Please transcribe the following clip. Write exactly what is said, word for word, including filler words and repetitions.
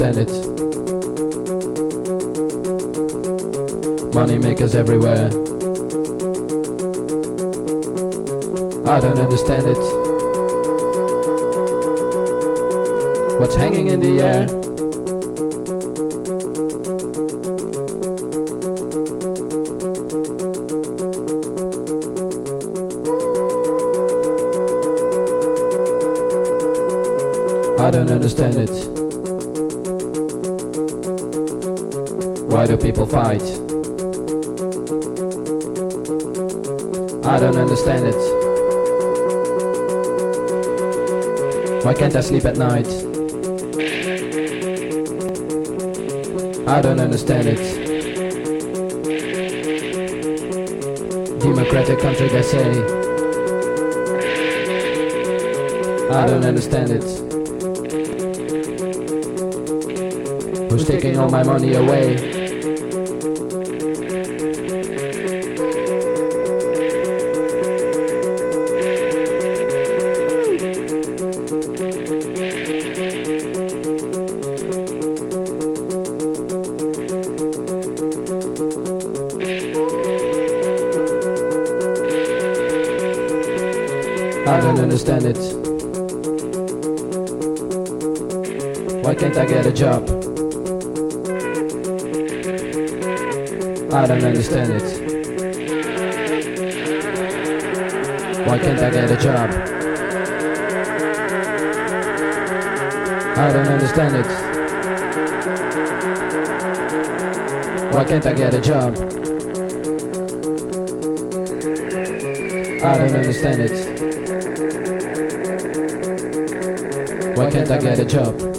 understand it. Money makers everywhere. I don't understand it. What's hanging in the air? I don't understand it. Why do people fight? I don't understand it. Why can't I sleep at night? I don't understand it. Democratic country, they say. I don't understand it. Who's taking all my money away? I don't understand it. Why can't I get a job? I don't understand it. Why can't I get a job? I don't understand it. Why can't I get a job? I don't understand it. Why can't I get a job?